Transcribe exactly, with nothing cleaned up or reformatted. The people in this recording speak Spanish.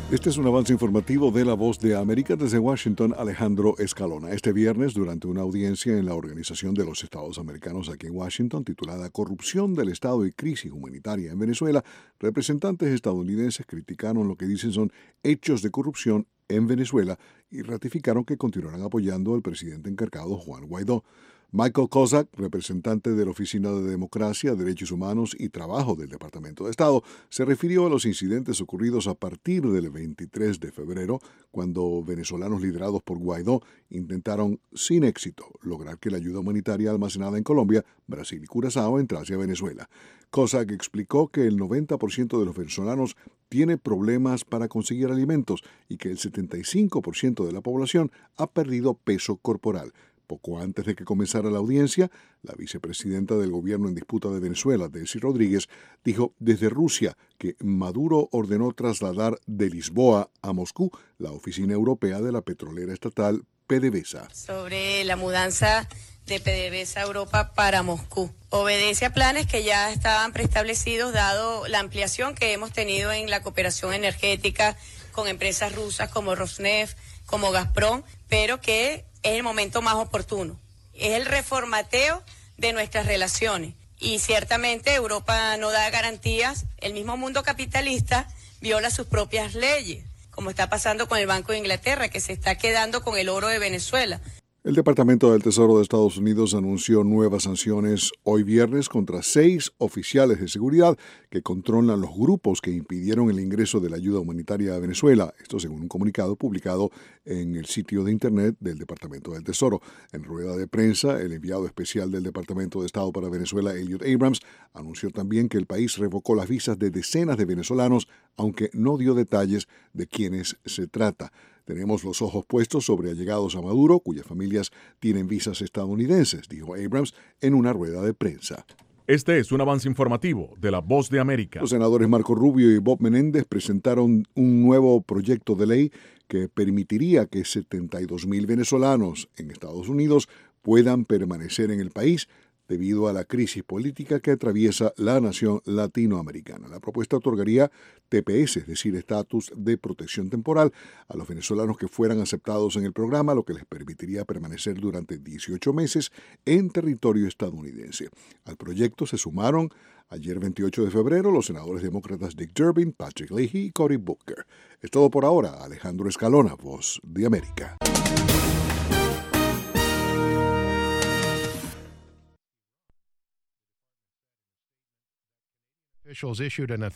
Este es un avance informativo de La Voz de América desde Washington, Alejandro Escalona. Este viernes, durante una audiencia en la Organización de los Estados Americanos aquí en Washington, titulada Corrupción del Estado y Crisis Humanitaria en Venezuela, representantes estadounidenses criticaron lo que dicen son hechos de corrupción en Venezuela y ratificaron que continuarán apoyando al presidente encargado Juan Guaidó. Michael Kozak, representante de la Oficina de Democracia, Derechos Humanos y Trabajo del Departamento de Estado, se refirió a los incidentes ocurridos a partir del veintitrés de febrero, cuando venezolanos liderados por Guaidó intentaron, sin éxito, lograr que la ayuda humanitaria almacenada en Colombia, Brasil y Curazao entrase a Venezuela. Kozak explicó que el noventa por ciento de los venezolanos tiene problemas para conseguir alimentos y que el setenta y cinco por ciento de la población ha perdido peso corporal. Poco antes de que comenzara la audiencia, la vicepresidenta del gobierno en disputa de Venezuela, Delcy Rodríguez, dijo desde Rusia que Maduro ordenó trasladar de Lisboa a Moscú la oficina europea de la petrolera estatal PDVSA. Sobre la mudanza de PDVSA a Europa para Moscú. Obedece a planes que ya estaban preestablecidos dado la ampliación que hemos tenido en la cooperación energética con empresas rusas como Rosneft, como Gazprom, pero que es el momento más oportuno. Es el reformateo de nuestras relaciones y ciertamente Europa no da garantías. El mismo mundo capitalista viola sus propias leyes, como está pasando con el Banco de Inglaterra, que se está quedando con el oro de Venezuela. El Departamento del Tesoro de Estados Unidos anunció nuevas sanciones hoy viernes contra seis oficiales de seguridad que controlan los grupos que impidieron el ingreso de la ayuda humanitaria a Venezuela. Esto según un comunicado publicado en el sitio de Internet del Departamento del Tesoro. En rueda de prensa, el enviado especial del Departamento de Estado para Venezuela, Elliot Abrams, anunció también que el país revocó las visas de decenas de venezolanos, aunque no dio detalles de quiénes se trata. Tenemos los ojos puestos sobre allegados a Maduro, cuyas familias tienen visas estadounidenses, dijo Abrams en una rueda de prensa. Este es un avance informativo de La Voz de América. Los senadores Marco Rubio y Bob Menéndez presentaron un nuevo proyecto de ley que permitiría que setenta y dos mil venezolanos en Estados Unidos puedan permanecer en el país debido a la crisis política que atraviesa la nación latinoamericana. La propuesta otorgaría T P S, es decir, estatus de protección temporal, a los venezolanos que fueran aceptados en el programa, lo que les permitiría permanecer durante dieciocho meses en territorio estadounidense. Al proyecto se sumaron ayer veintiocho de febrero los senadores demócratas Dick Durbin, Patrick Leahy y Cory Booker. Es todo por ahora. Alejandro Escalona, Voz de América. Officials issued an